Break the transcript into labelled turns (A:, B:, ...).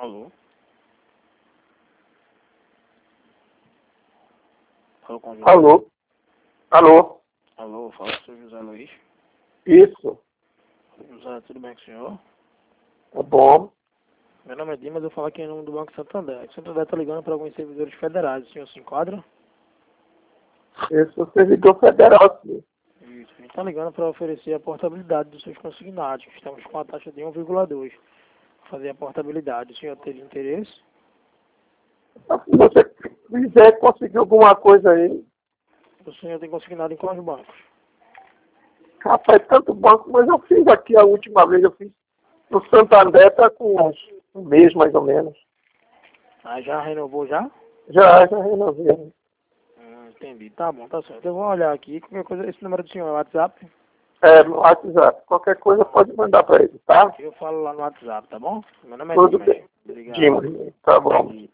A: Alô? Fala com o José.
B: Alô? Alô?
A: Alô, fala com o senhor José Luiz.
B: Isso,
A: José, tudo bem com o senhor?
B: tá bom.
A: Meu nome é Dimas, eu falo aqui em nome do Banco Santander. O Santander está ligando para alguns servidores federais. O senhor se enquadra?
B: Esse é o servidor federal, sim.
A: Isso. A gente está ligando para oferecer a portabilidade dos seus consignados. Estamos com a taxa de 1,2. Fazer a portabilidade. O senhor teria interesse?
B: Se você quiser conseguir alguma coisa aí,
A: O senhor tem consignado em quais bancos?
B: rapaz, tanto banco, mas eu fiz aqui a última vez, eu fiz no Santander, tá com uns um mês mais ou menos.
A: Ah, já renovou já?
B: Já renovei.
A: Entendi. Tá bom, tá certo. Eu vou olhar aqui. Qualquer coisa, esse número do senhor é o WhatsApp?
B: No WhatsApp. Qualquer coisa pode mandar para ele, tá?
A: Eu falo lá no WhatsApp, tá bom? Meu nome é
B: Tudo
A: Dimas.
B: bem.
A: Obrigado.
B: Dimas, tá bom.